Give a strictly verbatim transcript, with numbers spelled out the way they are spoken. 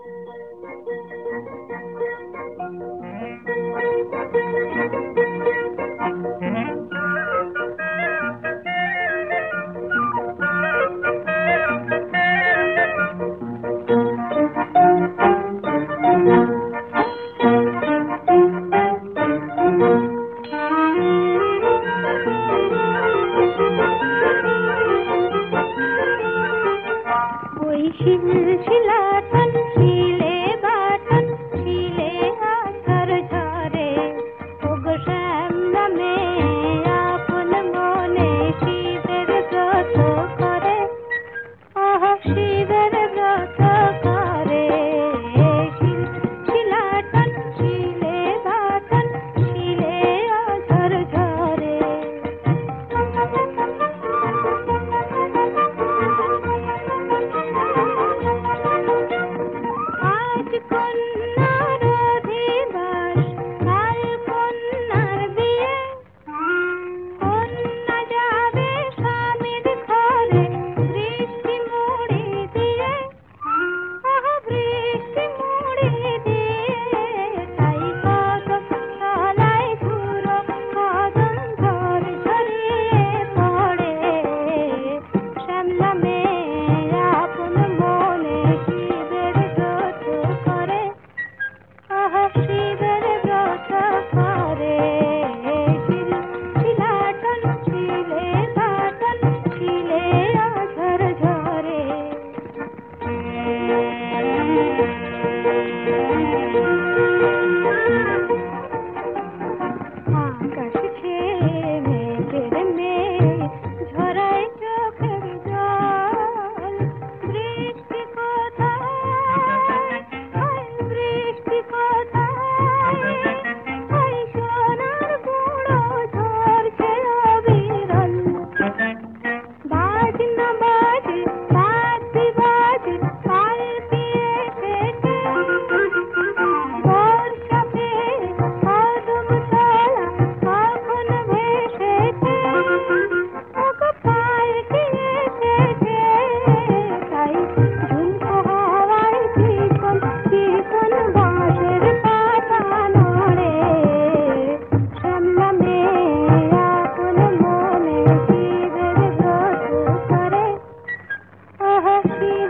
শিলাটন শিলে বাটন শিলে আছার ঝরে ওগো শ্যামলা মেয়ে আপন মনে শিবের ব্রত করে আহ শিবের ব্রত করে শিলাটন শিলে বাটন শিলে আছার ঝরে কন্যার অধিবাস কাল কন্যার বিয়ে কন্যা যাবে স্বামীর ঘরে বৃষ্টি মুড়ি দিয়ে বৃষ্টি মুড়ি দিয়ে তাই কদম তলায় ধুলো কদম ঝর ঝরিয়ে পড়ে শ্যামলা মেয়ে আপন মনে শিবের ব্রত করে শিবের ব্রত করে শিলাটন শিলে বাটন শিলে আছার ঝরে আকাশ ছেয়ে মেঘের মেঘ ঝরায় চোখের জল বৃষ্টি কোথায় বৃষ্টি কোথায় ওই সোনার গুঁড়ো ঝরছে অবিরল বাজ না বাজে বাজে বাজে পাল্টি এসেছে বর্ষা পেয়ে কদম তলা কখন ভেসেছে ওগো পাল্টি এসেছে তাই ঝুমকো হাওয়ায় চিকন চিকন বাঁশের পাতা নড়ে শ্যামলা মেয়ে আপন মনে শিবের ব্রত করে আহ শিব